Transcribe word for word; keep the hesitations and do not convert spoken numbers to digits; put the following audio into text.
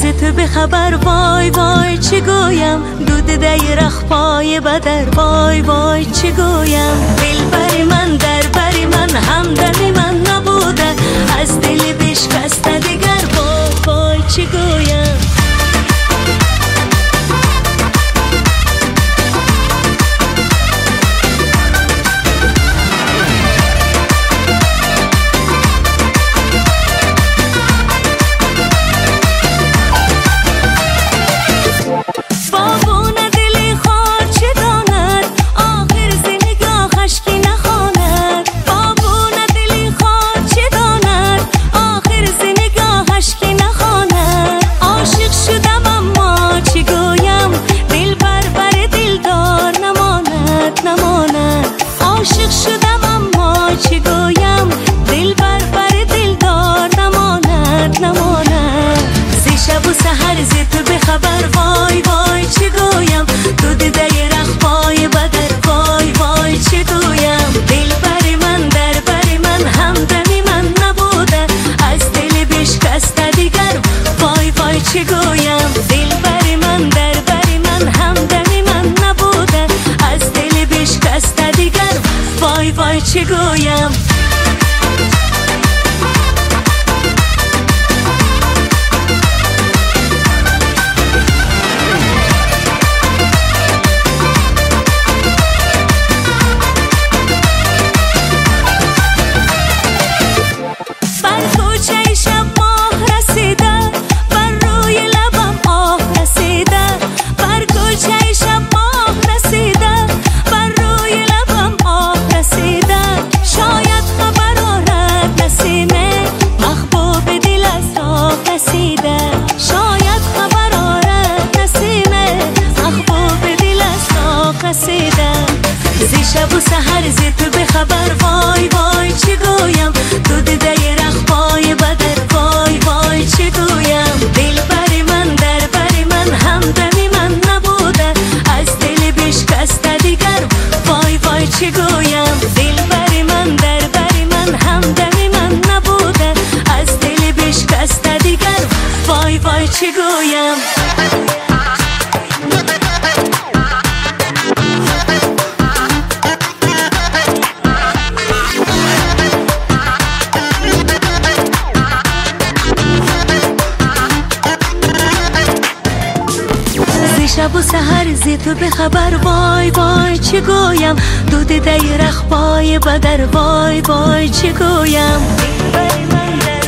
ز تو به خبر وای وای چی گویم، دود دیرخ پای بدر وای وای چی گویم. دلبر من دربر من همدم من نبوده، از دل بشکسته دیگر وای وای چی گویم. عاشق شدم اما چی گویم، دل بر بر دلدار نماند نماند. زی شب و سحر زی تو به خبر وای وای چی گویم، دود دیرخ پای بدر وای وای چی گویم. دل بر من در بر من همدمی من نبوده، از دل بشکسته دیگر وای وای چی گویم. دل بر من در بر من همدمی من نبوده، از دل بشکسته دیگر وای وای چی گویم. بر کوچه شب ماه رسیده، بر روی لبم آه رسیده. بر کوچه شب ماه رسیده، بر روی لبم آه رسیده. شاید خبر آرد نسیمه، محبوب دل از راه رسیده. شاید خبر آرد نسیمه، محبوب دل از راه رسیده. زی شب و سحر زی تو به خبر وای وای چی گویم، دود دیرخ پای بدر وای وای چی گویم. دل بر من در بر من همدمی من نبوده، از دل بشکسته دیگر وای وای چی گویم. دل بر من در بر من همدمی من نبوده، از دل بشکسته دیگر وای وای چی گویم. شب و سحر زی تو به خبر وای وای چی گویم، دود دیرخ پای بدر وای وای چی گویم.